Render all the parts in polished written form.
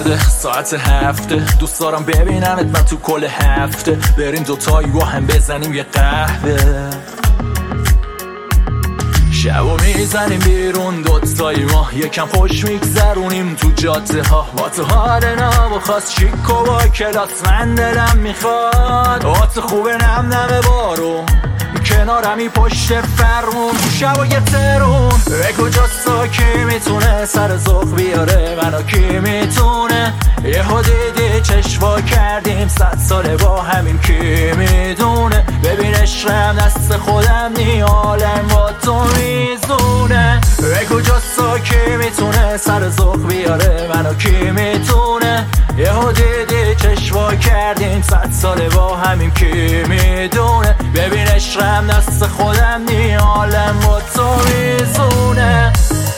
رفته ساعت 7 دوست دارم ببینمت من تو کل هفته بریم دوتایی با هم بزنیم یه قهوه شبو میزنیم بیرون دوتایی ما یکم خوش میگذرونیم تو جاده ها با تو حال نابخواست شیک و با کلاس من دلم میخواد آت خوبه نم نم بارون کنارمی پشت فرمون شب و یه ترون به کجاستا کی میتونه سر ذوق بیاره منو کی میتونه یه دیدی چشوا کردیم 100 ساله با همین کی میدونه ببین عشقم دست خودم نی عالم با تو میزونه به کجاستا کی میتونه سر ذوق بیاره منو کی میتونه یه دیدی چشوا کردیم 100 ساله با همین کی میدونه ببین عشقم دست خودم نی عالم با تو میزونه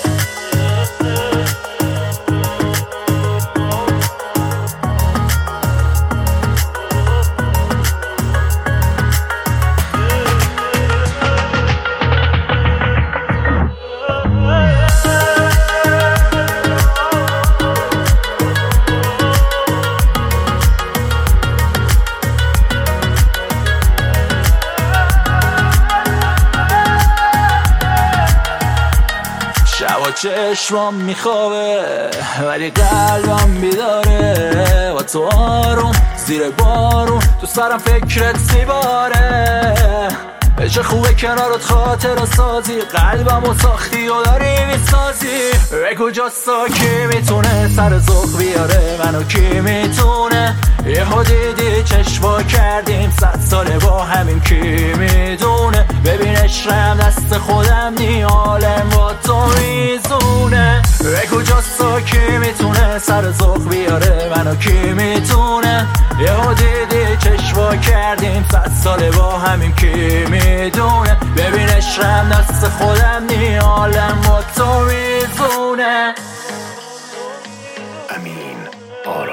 چشمام میخوابه ولی قلبم بیداره با تو آروم زیر بارون تو سرم فکرت میباره چه خوبه کنارت خاطر سازی قلبم و ساختی و داری میسازی به کجاستا کی میتونه سر ذوق بیاره منو کی میتونه یه دیدی چشوا کردیم 100 ساله با همین کی میدونه ببین عشقم دست خودم نی عالم با تو میزونه به کجاستا کی میتونه سر ذوق بیاره منو کی میتونه یه دیدی چشوا کردیم 100 ساله با همین کی میدونه ببین عشقم دست خودم نی عالم با تو میزونه امین آرام